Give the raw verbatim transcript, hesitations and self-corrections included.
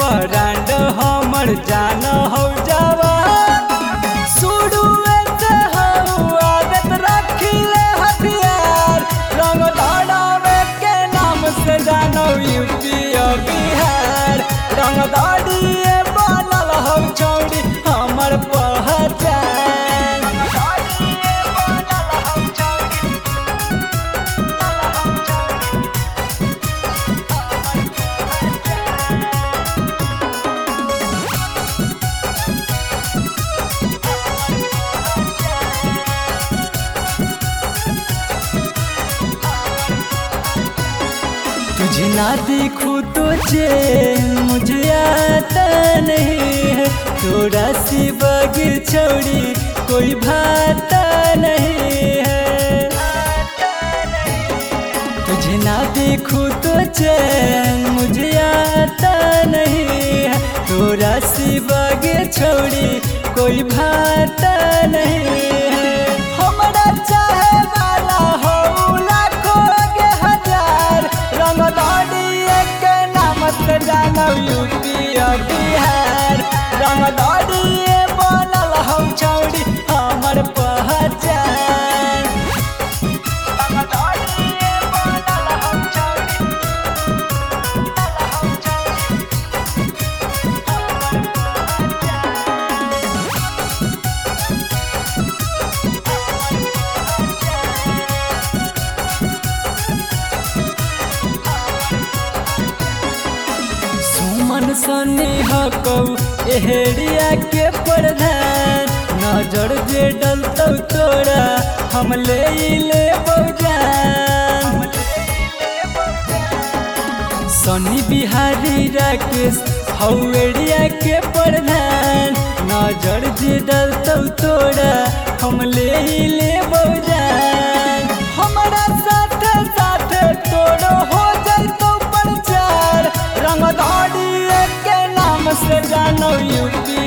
Brand हमर जान हो जावा शुरुए से हो आदत रखिले हथियार रंग दौड़ावे के नाम से जानो यूपी और बिहार रंग दौड़िए बनल हो चौड़ी हमर पहचान। तुझे ना देखूं तो चैन मुझे आता नहीं है थोड़ा सी बगीर छोड़ी कोई भाता नहीं है। तुझे ना देखूं तो चैन मुझे आता नहीं है थोड़ा सी बगीर छोड़ी कोई भाता नहीं है। हमारा चाहे वाला हो लाखों के हजार रंग दौड़िए के नाम से जानो यूपी और बिहार रंग दौड़िए बनल हम चौड़ी हमर पहचान। रंग दौड़िए बनल हम चौड़ी हम चौड़ी हमर सुमन सनी हकौ एहरिया के प्रधान नजर जे डलतौ तोरा हम ले ले बौजान। सनी बिहारी राकेश हौ एरिया के प्रधान नजर जे डलतौ तोरा हम ले ले बौजान। हमारा साथ साथ तोरो हो जैतौ प्रचार रंग दौड़िए के नाम से जानो यूपी